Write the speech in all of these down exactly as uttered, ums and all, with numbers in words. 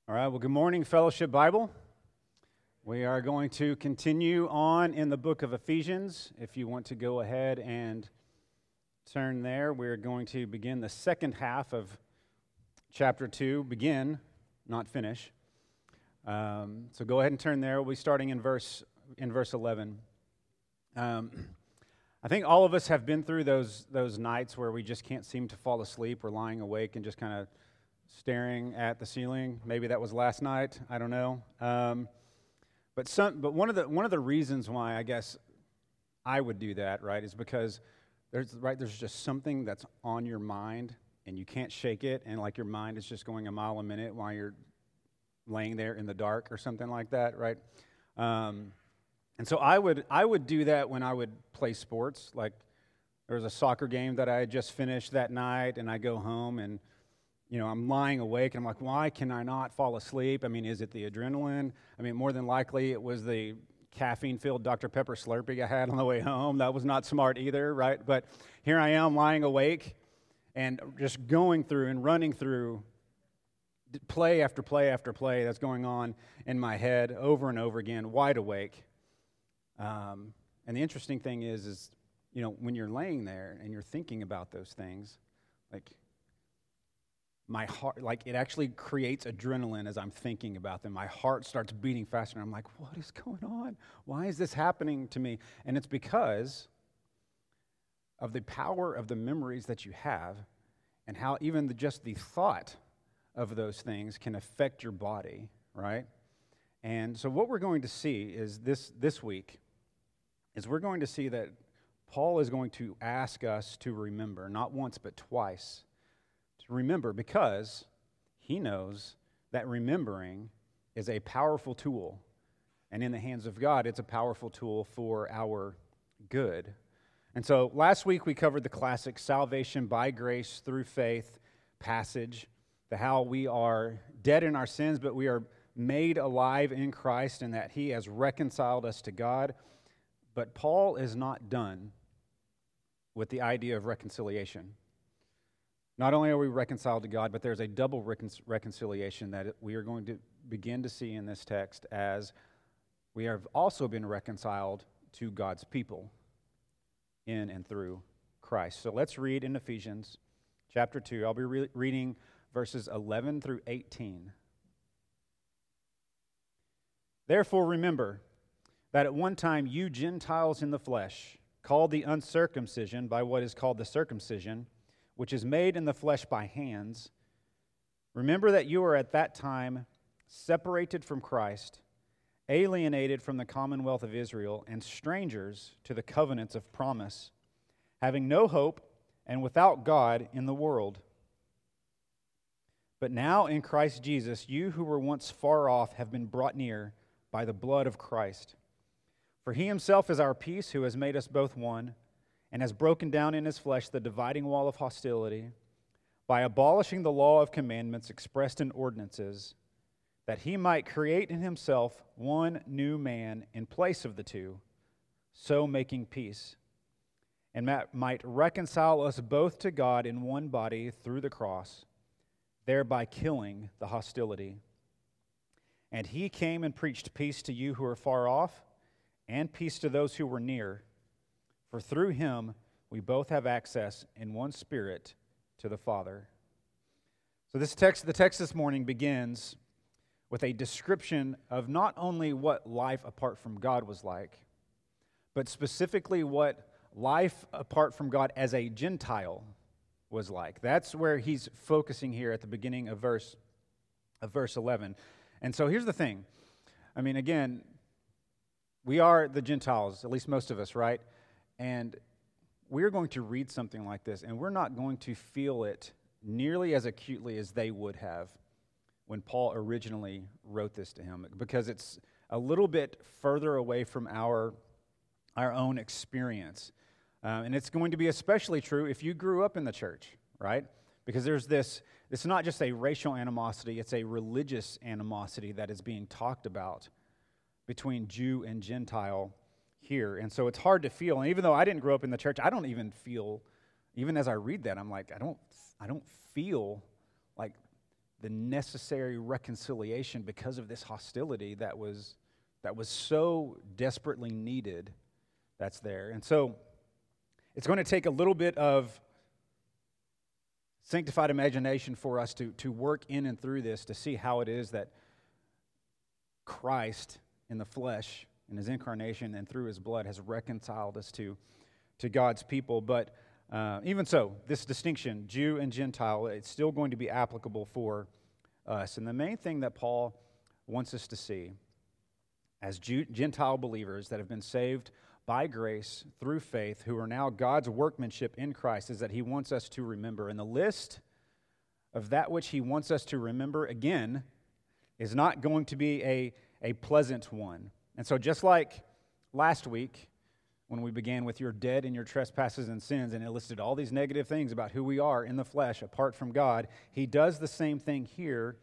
All right, well, good morning, Fellowship Bible. We are going to continue on in the book of Ephesians. If you want to go ahead and turn there, we're going to begin the second half of chapter two. Begin, not finish. Um, so go ahead and turn there. We'll be starting in verse in verse eleven. Um, I think all of us have been through those those nights where we just can't seem to fall asleep. We're lying awake and just kind of staring at the ceiling. Maybe that was last night. I don't know. Um, but some, but one of the one of the reasons why I guess I would do that, right, is because there's right there's just something that's on your mind and you can't shake it, and like your mind is just going a mile a minute while you're laying there in the dark or something like that, right? Um, and so I would I would do that when I would play sports. Like there was a soccer game that I had just finished that night, and I go home and you know, I'm lying awake, and I'm like, why can I not fall asleep? I mean, is it the adrenaline? I mean, more than likely, it was the caffeine-filled Doctor Pepper Slurpee I had on the way home. That was not smart either, right? But here I am lying awake and just going through and running through play after play after play that's going on in my head over and over again, wide awake. Um, and the interesting thing is, is, you know, when you're laying there and you're thinking about those things, like, my heart, like it actually creates adrenaline as I'm thinking about them. My heart starts beating faster, and I'm like, what is going on? Why is this happening to me? And it's because of the power of the memories that you have and how even the, just the thought of those things can affect your body, right? And so what we're going to see is this, this week is we're going to see that Paul is going to ask us to remember, not once but twice, to remember, because he knows that remembering is a powerful tool, and in the hands of God, it's a powerful tool for our good. And so last week we covered the classic salvation by grace through faith passage, the how we are dead in our sins, but we are made alive in Christ, and that he has reconciled us to God. But Paul is not done with the idea of reconciliation. Not only are we reconciled to God, but there's a double recon- reconciliation that we are going to begin to see in this text, as we have also been reconciled to God's people in and through Christ. So let's read in Ephesians chapter two. I'll be re- reading verses eleven through eighteen. Therefore remember that at one time you Gentiles in the flesh, called the uncircumcision by what is called the circumcision, which is made in the flesh by hands, remember that you were at that time separated from Christ, alienated from the commonwealth of Israel, and strangers to the covenants of promise, having no hope and without God in the world. But now in Christ Jesus, you who were once far off have been brought near by the blood of Christ. For he himself is our peace, who has made us both one, and has broken down in his flesh the dividing wall of hostility, by abolishing the law of commandments expressed in ordinances, that he might create in himself one new man in place of the two, so making peace, and might reconcile us both to God in one body through the cross, thereby killing the hostility. And he came and preached peace to you who are far off, and peace to those who were near. For through him we both have access in one Spirit to the Father. So this text, the text this morning begins with a description of not only what life apart from God was like, but specifically what life apart from God as a Gentile was like. That's where he's focusing here at the beginning of verse of verse eleven. And so here's the thing. I mean, again, we are the Gentiles, at least most of us, right? And we're going to read something like this, and we're not going to feel it nearly as acutely as they would have when Paul originally wrote this to him, because it's a little bit further away from our, our own experience. Uh, and it's going to be especially true if you grew up in the church, right? Because there's this, it's not just a racial animosity, it's a religious animosity that is being talked about between Jew and Gentile here. And so it's hard to feel. And even though I didn't grow up in the church, I don't even feel, even as I read that, I'm like, I don't I don't feel like the necessary reconciliation because of this hostility that was that was so desperately needed that's there. And so it's going to take a little bit of sanctified imagination for us to, to work in and through this to see how it is that Christ in the flesh, in his incarnation and through his blood, has reconciled us to, to God's people. But uh, even so, this distinction, Jew and Gentile, it's still going to be applicable for us. And the main thing that Paul wants us to see as Jew, Gentile believers that have been saved by grace through faith, who are now God's workmanship in Christ, is that he wants us to remember. And the list of that which he wants us to remember, again, is not going to be a, a pleasant one. And so just like last week, when we began with you're dead in your trespasses and sins, and it listed all these negative things about who we are in the flesh apart from God, he does the same thing here,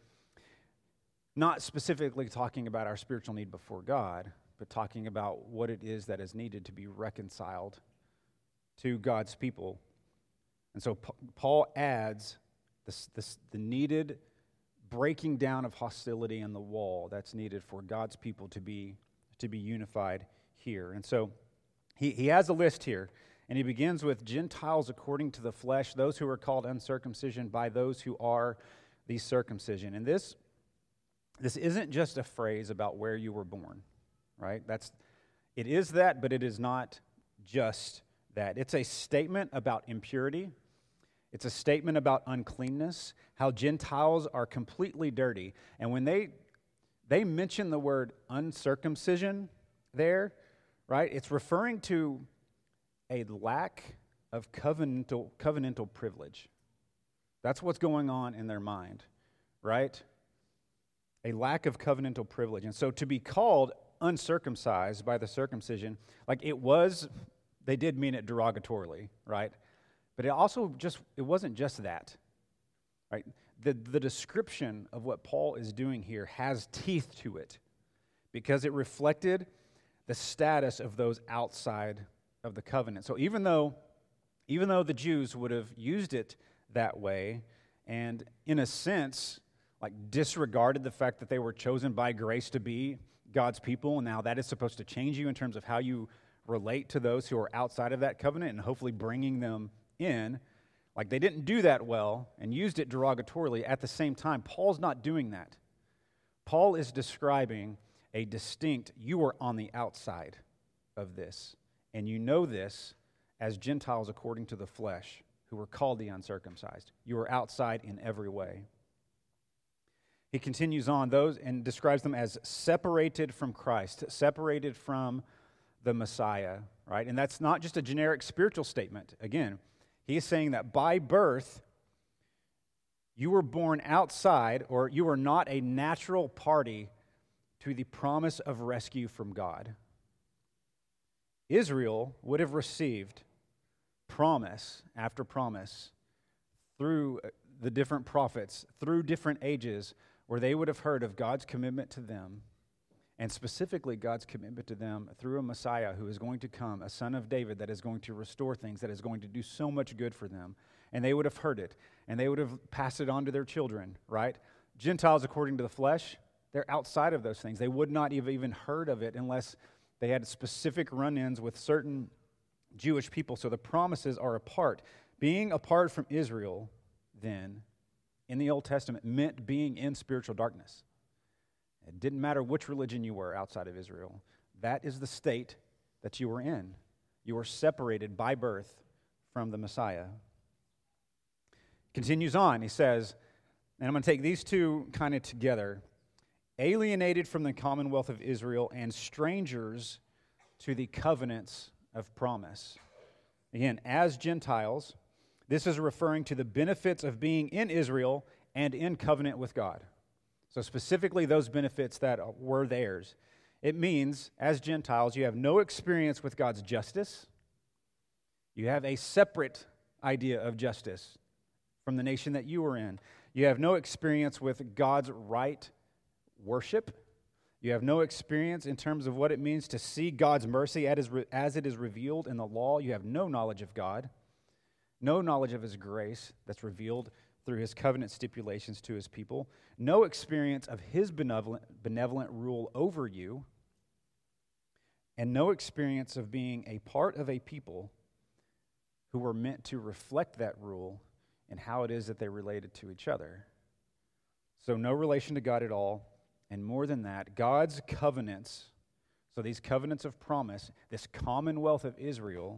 not specifically talking about our spiritual need before God, but talking about what it is that is needed to be reconciled to God's people. And so P- Paul adds this, this, the needed breaking down of hostility and the wall that's needed for God's people to be, to be unified here. And so he, he has a list here, and he begins with Gentiles according to the flesh, those who are called uncircumcision by those who are the circumcision. And this This isn't just a phrase about where you were born, right? That's, it is that, but it is not just that. It's a statement about impurity. It's a statement about uncleanness, how Gentiles are completely dirty. And when they they mention the word uncircumcision there, right, it's referring to a lack of covenantal, covenantal privilege. That's what's going on in their mind, right? A lack of covenantal privilege. And so to be called uncircumcised by the circumcision, like it was, they did mean it derogatorily, right? But it also just, it wasn't just that, right? The, the description of what Paul is doing here has teeth to it because it reflected the status of those outside of the covenant. So even though, even though the Jews would have used it that way, and in a sense, like disregarded the fact that they were chosen by grace to be God's people, and now that is supposed to change you in terms of how you relate to those who are outside of that covenant and hopefully bringing them in. Like they didn't do that well and used it derogatorily. At the same time, Paul's not doing that. Paul is describing a distinct, you are on the outside of this, and you know this as Gentiles according to the flesh, who were called the uncircumcised. You are outside in every way. He continues on those and describes them as separated from Christ, separated from the Messiah, right? And that's not just a generic spiritual statement. Again, he is saying that by birth, you were born outside, or you are not a natural party to the promise of rescue from God. Israel would have received promise after promise through the different prophets, through different ages, where they would have heard of God's commitment to them, and specifically God's commitment to them through a Messiah who is going to come, a son of David that is going to restore things, that is going to do so much good for them. And they would have heard it, and they would have passed it on to their children, right? Gentiles, according to the flesh, they're outside of those things. They would not have even heard of it unless they had specific run-ins with certain Jewish people. So the promises are apart. Being apart from Israel, then, in the Old Testament, meant being in spiritual darkness. It didn't matter which religion you were outside of Israel. That is the state that you were in. You were separated by birth from the Messiah. Continues on, he says, and I'm going to take these two kind of together, alienated from the commonwealth of Israel and strangers to the covenants of promise. Again, as Gentiles, this is referring to the benefits of being in Israel and in covenant with God. So specifically those benefits that were theirs. It means, as Gentiles, you have no experience with God's justice. You have a separate idea of justice from the nation that you were in. You have no experience with God's right worship. You have no experience in terms of what it means to see God's mercy as it is revealed in the law. You have no knowledge of God, no knowledge of His grace that's revealed through his covenant stipulations to his people, no experience of his benevolent, benevolent rule over you, and no experience of being a part of a people who were meant to reflect that rule and how it is that they related to each other. So no relation to God at all, and more than that, God's covenants, so these covenants of promise, this commonwealth of Israel,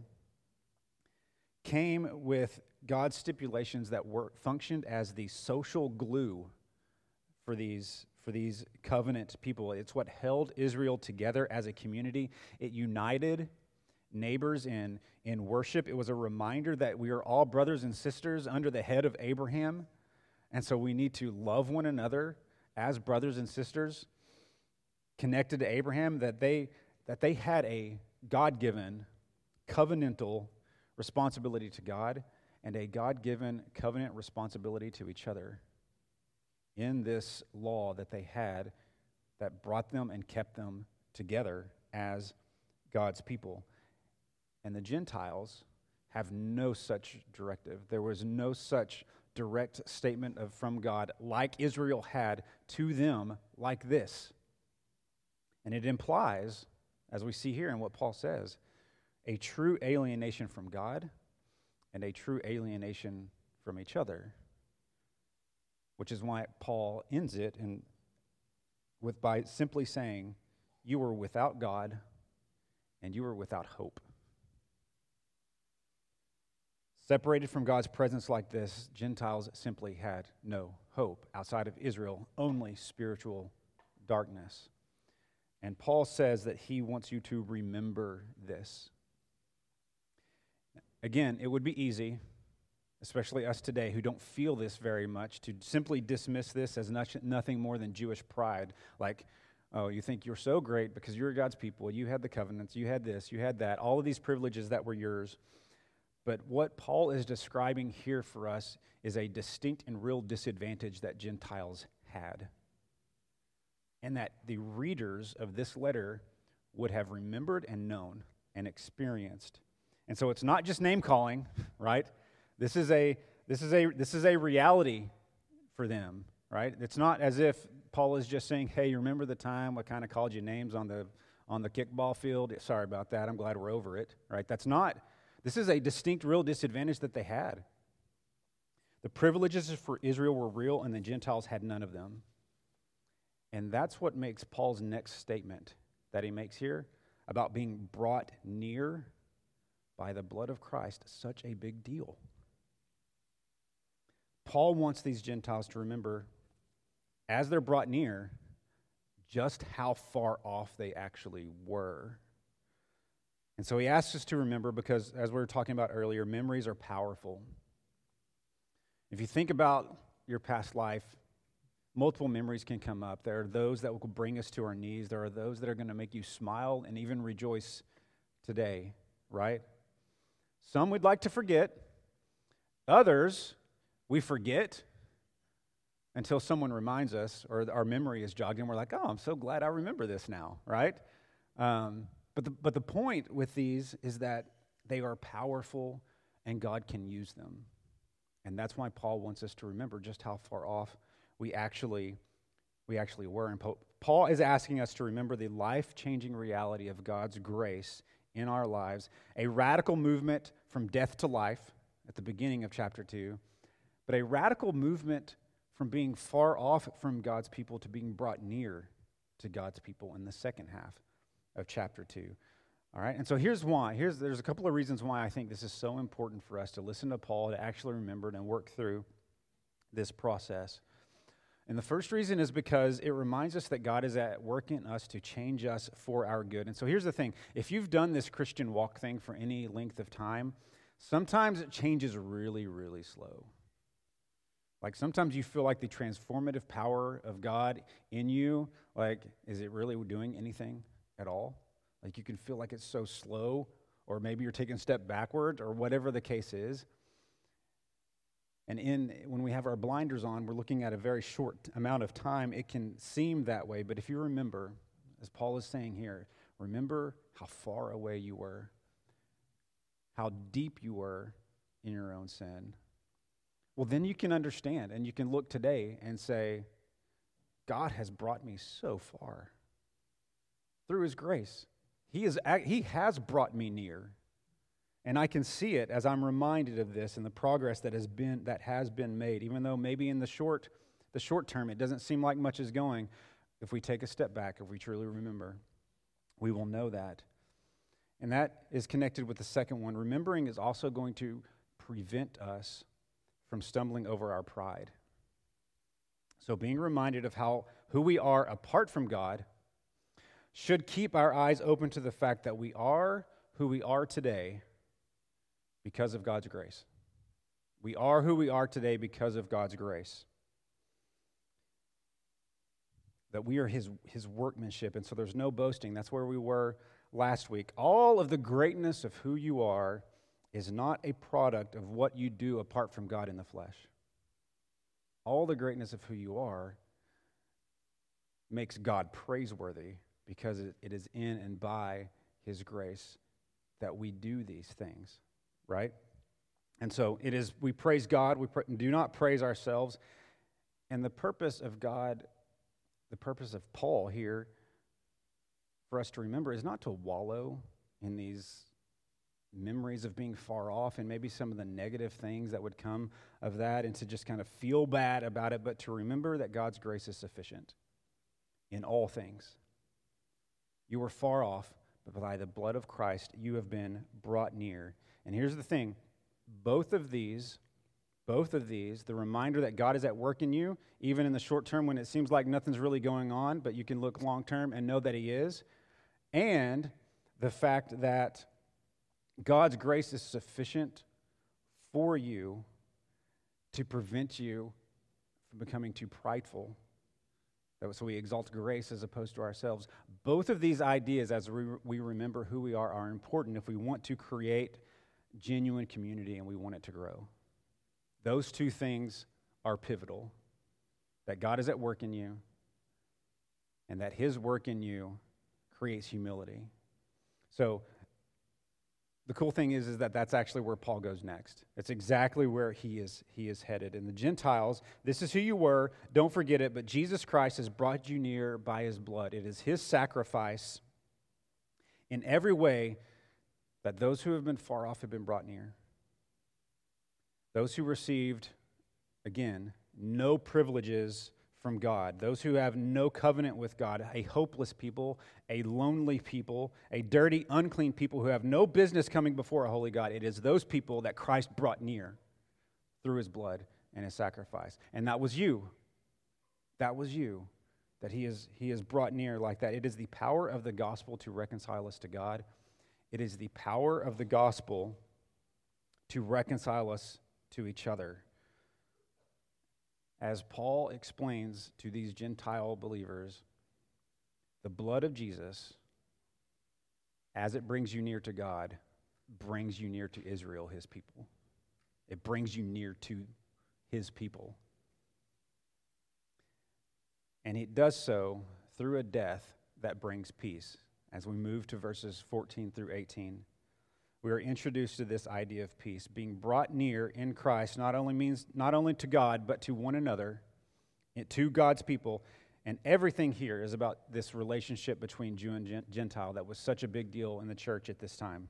came with God's stipulations that were functioned as the social glue for these, for these covenant people. It's what held Israel together as a community. It united neighbors in, in worship. It was a reminder that we are all brothers and sisters under the head of Abraham, and so we need to love one another as brothers and sisters connected to Abraham, that they, that they had a God-given covenantal responsibility to God and a God-given covenant responsibility to each other in this law that they had that brought them and kept them together as God's people. And the Gentiles have no such directive. There was no such direct statement of from God like Israel had to them like this. And it implies, as we see here in what Paul says, a true alienation from God and a true alienation from each other, which is why Paul ends it in, with by simply saying, you were without God and you were without hope. Separated from God's presence like this, Gentiles simply had no hope. Outside of Israel, only spiritual darkness. And Paul says that he wants you to remember this. Again, it would be easy, especially us today who don't feel this very much, to simply dismiss this as nothing more than Jewish pride. Like, oh, you think you're so great because you're God's people. You had the covenants, you had this, you had that, all of these privileges that were yours. But what Paul is describing here for us is a distinct and real disadvantage that Gentiles had, and that the readers of this letter would have remembered and known and experienced. And so it's not just name calling, right? This is a this is a this is a reality for them, right? It's not as if Paul is just saying, "Hey, you remember the time I kind of called you names on the on the kickball field? Sorry about that. I'm glad we're over it." Right? That's not. This is a distinct, real disadvantage that they had. The privileges for Israel were real, and the Gentiles had none of them. And that's what makes Paul's next statement that he makes here about being brought near by the blood of Christ such a big deal. Paul wants these Gentiles to remember, as they're brought near, just how far off they actually were. And so he asks us to remember because, as we were talking about earlier, memories are powerful. If you think about your past life, multiple memories can come up. There are those that will bring us to our knees. There are those that are going to make you smile and even rejoice today, right? Some we'd like to forget. Others we forget until someone reminds us or our memory is jogged and we're like, oh, I'm so glad I remember this now, right? Um, but, the, but the point with these is that they are powerful and God can use them. And that's why Paul wants us to remember just how far off we actually, we actually were. And Paul is asking us to remember the life-changing reality of God's grace in our lives, a radical movement from death to life at the beginning of chapter two, but a radical movement from being far off from God's people to being brought near to God's people in the second half of chapter two. All right, and so here's why. Here's There's a couple of reasons why I think this is so important for us to listen to Paul, to actually remember and work through this process. And the first reason is because it reminds us that God is at work in us to change us for our good. And so here's the thing. If you've done this Christian walk thing for any length of time, sometimes it changes really, really slow. Like sometimes you feel like the transformative power of God in you, like, is it really doing anything at all? Like you can feel like it's so slow, or maybe you're taking a step backward, or whatever the case is. And in when we have our blinders on, we're looking at a very short amount of time. It can seem that way, but if you remember, as Paul is saying here, remember how far away you were, how deep you were in your own sin. well, then you can understand and you can look today and say, God has brought me so far through his grace. He is, he has brought me near. And I can see it as I'm reminded of this and the progress that has been that has been made, even though maybe in the short the short term it doesn't seem like much is going. If we take a step back, if we truly remember, we will know that. And that is connected with the second one. Remembering is also going to prevent us from stumbling over our pride. So being reminded of how who we are apart from God should keep our eyes open to the fact that we are who we are today because of God's grace. We are who we are today because of God's grace. That we are his, his workmanship, and so there's no boasting. That's where we were last week. All of the greatness of who you are is not a product of what you do apart from God in the flesh. All the greatness of who you are makes God praiseworthy because it, it is in and by his grace that we do these things. Right? And so it is, we praise God, we pra- do not praise ourselves. And the purpose of God, the purpose of Paul here for us to remember is not to wallow in these memories of being far off and maybe some of the negative things that would come of that and to just kind of feel bad about it, but to remember that God's grace is sufficient in all things. You were far off, but by the blood of Christ you have been brought near. And here's the thing, both of these, both of these, the reminder that God is at work in you, even in the short term when it seems like nothing's really going on, but you can look long term and know that he is, and the fact that God's grace is sufficient for you to prevent you from becoming too prideful. So we exalt grace as opposed to ourselves. Both of these ideas, as we remember who we are, are important if we want to create genuine community and we want it to grow. Those two things are pivotal. That God is at work in you and that his work in you creates humility. So the cool thing is, is that that's actually where Paul goes next. It's exactly where he is, he is headed. And the Gentiles, this is who you were, don't forget it, but Jesus Christ has brought you near by his blood. It is his sacrifice in every way that those who have been far off have been brought near. Those who received, again, no privileges from God. Those who have no covenant with God, a hopeless people, a lonely people, a dirty, unclean people who have no business coming before a holy God. It is those people that Christ brought near through his blood and his sacrifice. And that was you. That was you that he is, he is brought near like that. It is the power of the gospel to reconcile us to God. It is the power of the gospel to reconcile us to each other. As Paul explains to these Gentile believers, the blood of Jesus, as it brings you near to God, brings you near to Israel, his people. It brings you near to his people. And it does so through a death that brings peace. As we move to verses fourteen through eighteen, we are introduced to this idea of peace. Being brought near in Christ not only means not only to God, but to one another, to God's people. And everything here is about this relationship between Jew and Gentile that was such a big deal in the church at this time.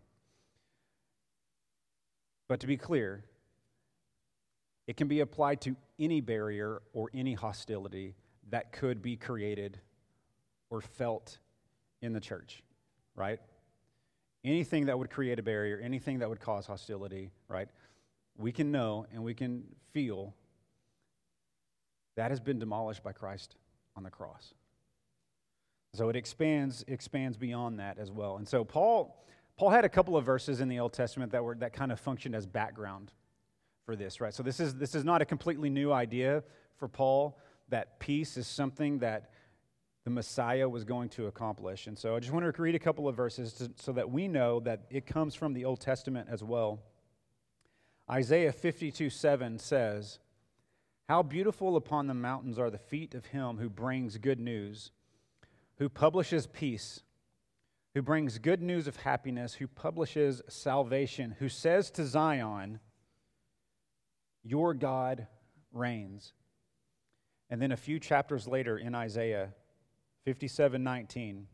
But to be clear, it can be applied to any barrier or any hostility that could be created or felt in the church, right? Anything that would create a barrier, anything that would cause hostility, right? We can know and we can feel that has been demolished by Christ on the cross. So it expands expands beyond that as well. And so Paul Paul had a couple of verses in the Old Testament that were that kind of functioned as background for this, right? So this is this is not a completely new idea for Paul, that peace is something that the Messiah was going to accomplish. And so I just want to read a couple of verses to, so that we know that it comes from the Old Testament as well. Isaiah fifty-two seven says, "How beautiful upon the mountains are the feet of him who brings good news, who publishes peace, who brings good news of happiness, who publishes salvation, who says to Zion, Your God reigns. And then a few chapters later in Isaiah fifty-seven nineteen,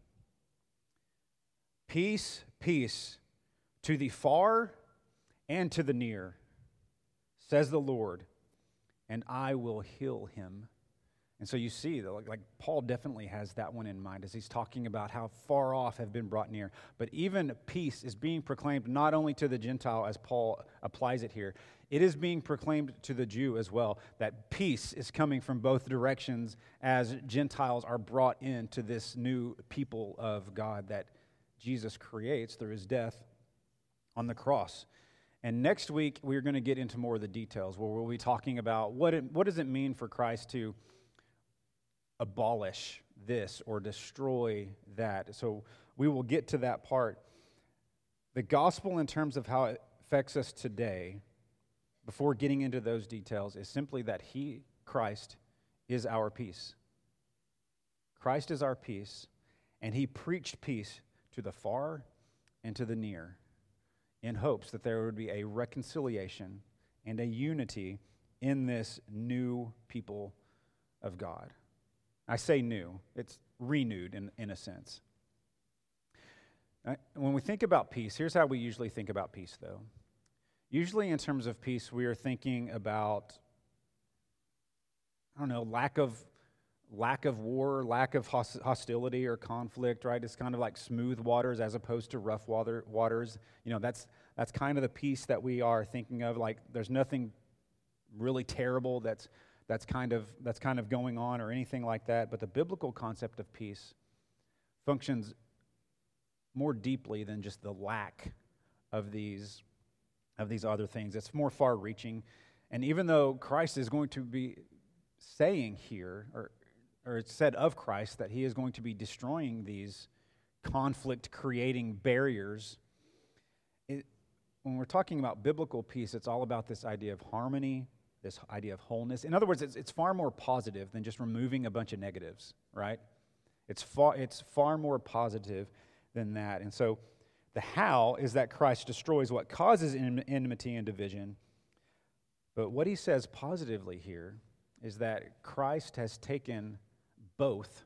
peace, peace to the far and to the near, says the Lord, and I will heal him. And so you see, that like, like Paul definitely has that one in mind as he's talking about how far off have been brought near. But even peace is being proclaimed not only to the Gentile as Paul applies it here, it is being proclaimed to the Jew as well, that peace is coming from both directions as Gentiles are brought into this new people of God that Jesus creates through his death on the cross. And next week, we're going to get into more of the details where we'll be talking about what it, what does it mean for Christ to abolish this or destroy that. So we will get to that part. The gospel in terms of how it affects us today, before getting into those details, is simply that he, Christ, is our peace. Christ is our peace, and he preached peace to the far and to the near in hopes that there would be a reconciliation and a unity in this new people of God. I say new, it's renewed in, in a sense. When we think about peace, here's how we usually think about peace, though. Usually in terms of peace, we are thinking about, I don't know, lack of lack of war, lack of hostility or conflict, right? It's kind of like smooth waters as opposed to rough water, waters. You know, that's that's kind of the peace that we are thinking of. Like, there's nothing really terrible that's that's kind of that's kind of going on or anything like that. But the biblical concept of peace functions more deeply than just the lack of these of these other things. It's more far-reaching. And even though Christ is going to be saying here, or or it's said of Christ that he is going to be destroying these conflict-creating barriers, it, when we're talking about biblical peace, it's all about this idea of harmony, this idea of wholeness. In other words, it's, it's far more positive than just removing a bunch of negatives, right? It's far, it's far more positive than that. And so the how is that Christ destroys what causes enmity and division. But what he says positively here is that Christ has taken both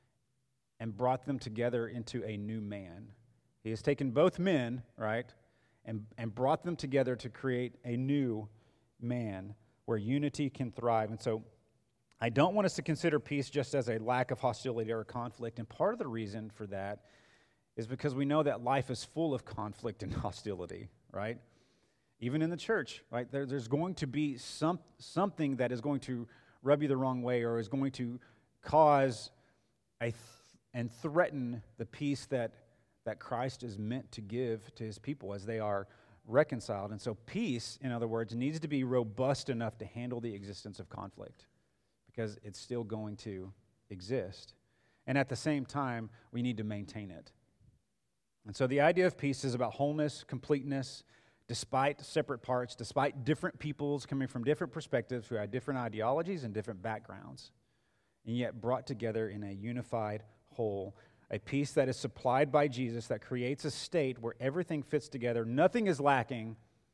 and brought them together into a new man. He has taken both men, right, and, and brought them together to create a new man where unity can thrive. And so I don't want us to consider peace just as a lack of hostility or conflict. And part of the reason for that is because we know that life is full of conflict and hostility, right? Even in the church, right? There, there's going to be some something that is going to rub you the wrong way or is going to cause a th- and threaten the peace that, that Christ is meant to give to his people as they are reconciled. And so peace, in other words, needs to be robust enough to handle the existence of conflict because it's still going to exist. And at the same time, we need to maintain it. And so the idea of peace is about wholeness, completeness, despite separate parts, despite different peoples coming from different perspectives who had different ideologies and different backgrounds, and yet brought together in a unified whole, a peace that is supplied by Jesus that creates a state where everything fits together, nothing is lacking,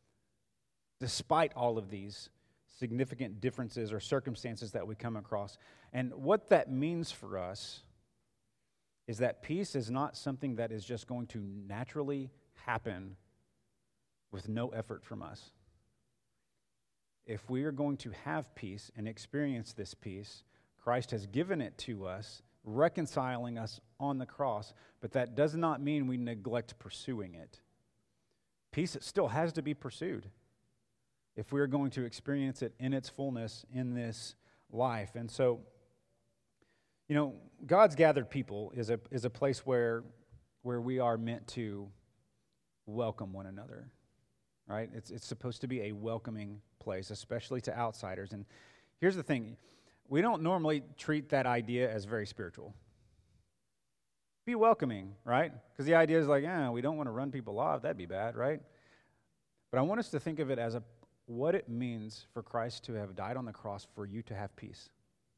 despite all of these significant differences or circumstances that we come across. And what that means for us is that peace is not something that is just going to naturally happen with no effort from us. If we are going to have peace and experience this peace, Christ has given it to us, reconciling us on the cross, but that does not mean we neglect pursuing it. Peace still has to be pursued if we are going to experience it in its fullness in this life. And so, you know, God's gathered people is a is a place where where we are meant to welcome one another, right? It's it's supposed to be a welcoming place, especially to outsiders. And here's the thing. We don't normally treat that idea as very spiritual. Be welcoming, right? Because the idea is like, yeah, we don't want to run people off. That'd be bad, right? But I want us to think of it as a what it means for Christ to have died on the cross for you to have peace.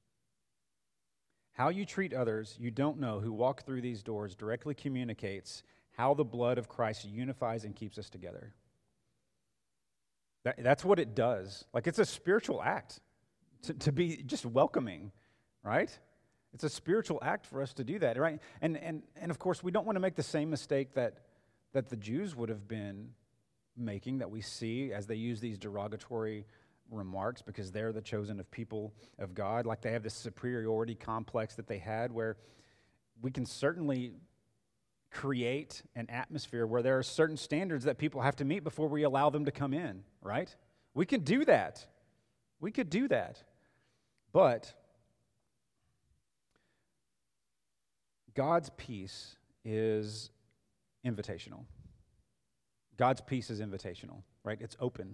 How you treat others you don't know who walk through these doors directly communicates how the blood of Christ unifies and keeps us together. That, that's what it does. Like, it's a spiritual act to, to be just welcoming, right? It's a spiritual act for us to do that, right? And and and of course, we don't want to make the same mistake that that the Jews would have been making, that we see as they use these derogatory remarks because they're the chosen of people of God. Like, they have this superiority complex that they had, where we can certainly create an atmosphere where there are certain standards that people have to meet before we allow them to come in, right? We could do that. We could do that. But God's peace is invitational. God's peace is invitational, right? It's open.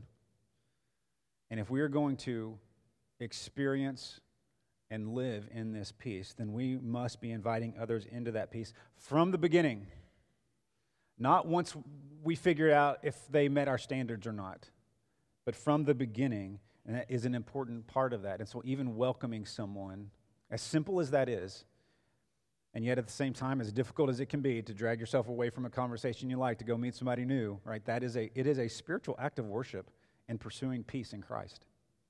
And if we are going to experience and live in this peace, then we must be inviting others into that peace from the beginning. Not once we figured out if they met our standards or not, but from the beginning, and that is an important part of that. And so even welcoming someone, as simple as that is, and yet at the same time, as difficult as it can be to drag yourself away from a conversation you like to go meet somebody new, right? That is a it is a spiritual act of worship and pursuing peace in Christ.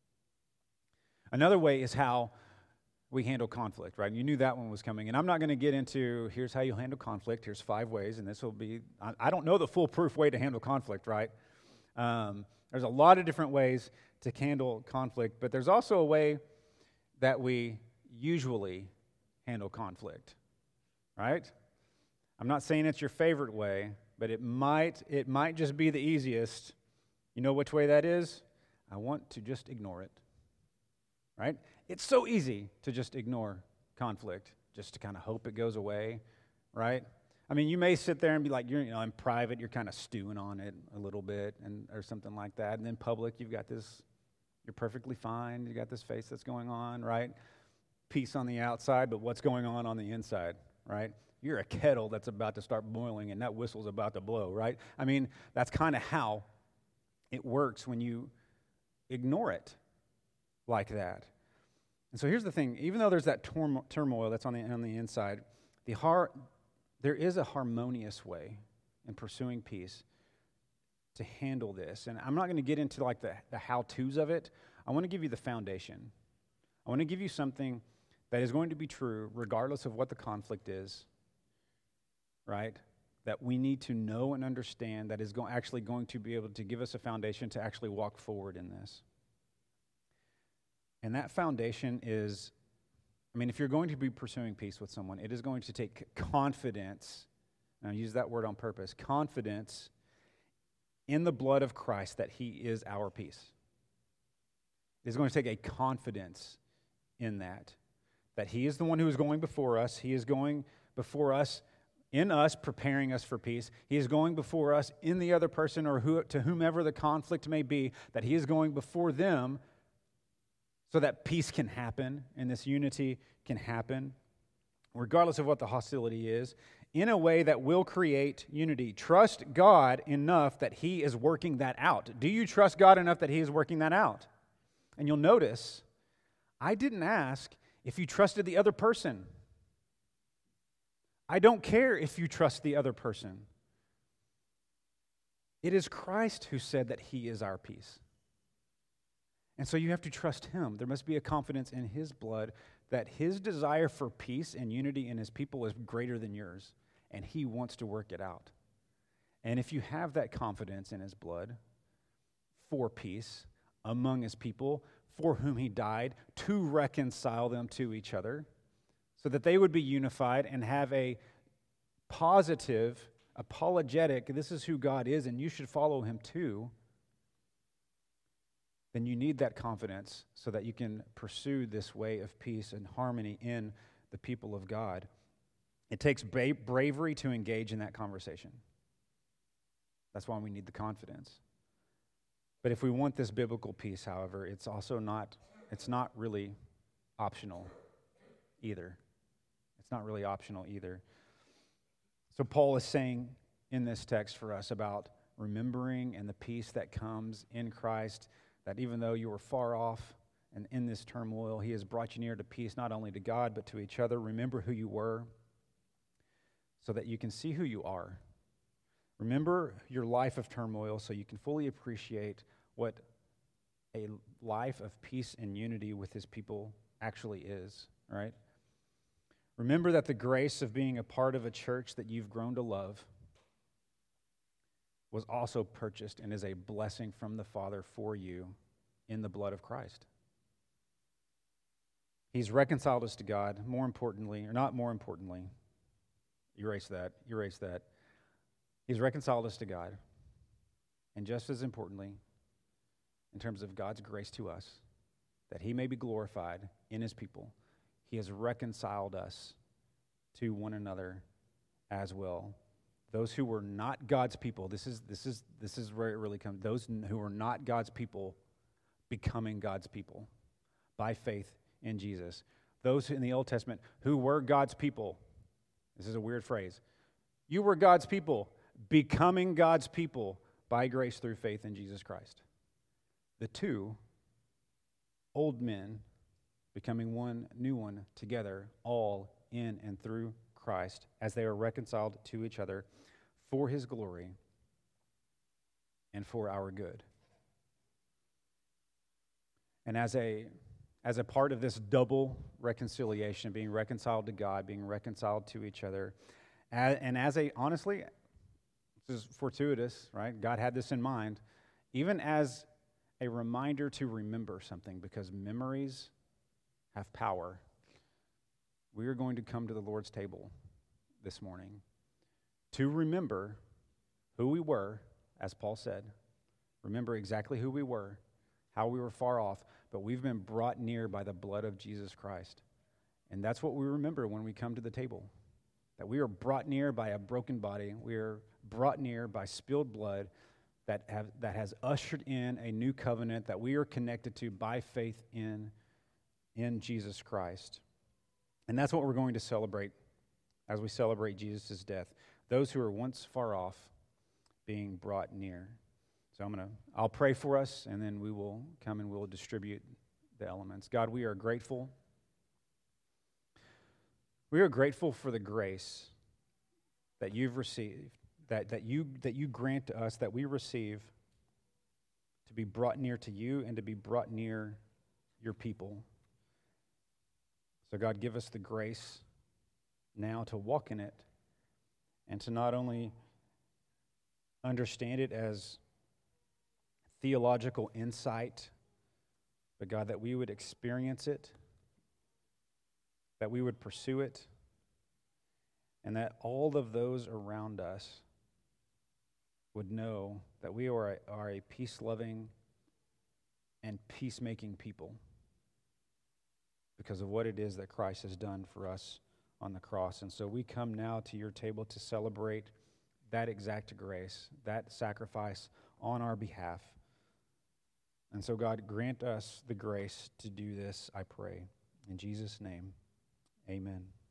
Another way is how we handle conflict, right? You knew that one was coming, and I'm not going to get into here's how you handle conflict. Here's five ways, and this will be. I, I don't know the foolproof way to handle conflict, right? Um, there's a lot of different ways to handle conflict, but there's also a way that we usually handle conflict. Right? I'm not saying it's your favorite way, but it might it might just be the easiest. You know which way that is? I want to just ignore it. Right? It's so easy to just ignore conflict, just to kind of hope it goes away, right? I mean, you may sit there and be like, you're, you know, in private, you're kind of stewing on it a little bit, and or something like that. And then public, you've got this, you're perfectly fine. You got this face that's going on, right? Peace on the outside, but what's going on on the inside? Right? You're a kettle that's about to start boiling and that whistle's about to blow, right? I mean, that's kind of how it works when you ignore it like that. And so here's the thing, even though there's that turm- turmoil that's on the on the inside, the heart, there is a harmonious way in pursuing peace to handle this. And I'm not going to get into like the, the how-tos of it. I want to give you the foundation. I want to give you something that is going to be true regardless of what the conflict is, right? That we need to know and understand that is go- actually going to be able to give us a foundation to actually walk forward in this. And that foundation is, I mean, if you're going to be pursuing peace with someone, it is going to take confidence, and I use that word on purpose, confidence in the blood of Christ that he is our peace. It is going to take a confidence in that. That he is the one who is going before us. He is going before us, in us, preparing us for peace. He is going before us in the other person or who, to whomever the conflict may be, that he is going before them so that peace can happen and this unity can happen, regardless of what the hostility is, in a way that will create unity. Trust God enough that he is working that out. Do you trust God enough that he is working that out? And you'll notice, I didn't ask if you trusted the other person. I don't care if you trust the other person. It is Christ who said that he is our peace. And so you have to trust him. There must be a confidence in his blood that his desire for peace and unity in his people is greater than yours, and he wants to work it out. And if you have that confidence in his blood for peace among his people, for whom he died, to reconcile them to each other, so that they would be unified and have a positive, apologetic, this is who God is and you should follow him too, then you need that confidence so that you can pursue this way of peace and harmony in the people of God. It takes bra- bravery to engage in that conversation. That's why we need the confidence. But if we want this biblical peace, however, it's also not, it's not really optional either. It's not really optional either. So Paul is saying in this text for us about remembering and the peace that comes in Christ, that even though you were far off and in this turmoil, he has brought you near to peace, not only to God, but to each other. Remember who you were so that you can see who you are. Remember your life of turmoil so you can fully appreciate what a life of peace and unity with his people actually is, right? Remember that the grace of being a part of a church that you've grown to love was also purchased and is a blessing from the Father for you in the blood of Christ. He's reconciled us to God, more importantly, or not more importantly, erase that, erase that. He's reconciled us to God. And just as importantly, in terms of God's grace to us, that he may be glorified in his people, he has reconciled us to one another as well. Those who were not God's people, this is this is this is where it really comes. Those who were not God's people becoming God's people by faith in Jesus. Those in the Old Testament who were God's people, this is a weird phrase. You were God's people, becoming God's people by grace through faith in Jesus Christ. The two old men becoming one new one together, all in and through Christ, as they are reconciled to each other for his glory and for our good. And as a as a part of this double reconciliation, being reconciled to God, being reconciled to each other, and as a, honestly, this is fortuitous, right? God had this in mind, even as a reminder to remember something, because memories have power. We are going to come to the Lord's table this morning to remember who we were, as Paul said. Remember exactly who we were, how we were far off, but we've been brought near by the blood of Jesus Christ. And that's what we remember when we come to the table, that we are brought near by a broken body. We are brought near by spilled blood that have that has ushered in a new covenant that we are connected to by faith in, in Jesus Christ. And that's what we're going to celebrate as we celebrate Jesus' death. Those who are once far off being brought near. So I'm gonna I'll pray for us, and then we will come and we'll distribute the elements. God, we are grateful. We are grateful for the grace that you've received, that, that you that you grant to us, that we receive to be brought near to you and to be brought near your people. So God, give us the grace now to walk in it and to not only understand it as theological insight, but God, that we would experience it, that we would pursue it, and that all of those around us would know that we are a, are a peace-loving and peacemaking people because of what it is that Christ has done for us on the cross. And so we come now to your table to celebrate that exact grace, that sacrifice on our behalf. And so, God, grant us the grace to do this, I pray. In Jesus' name, amen.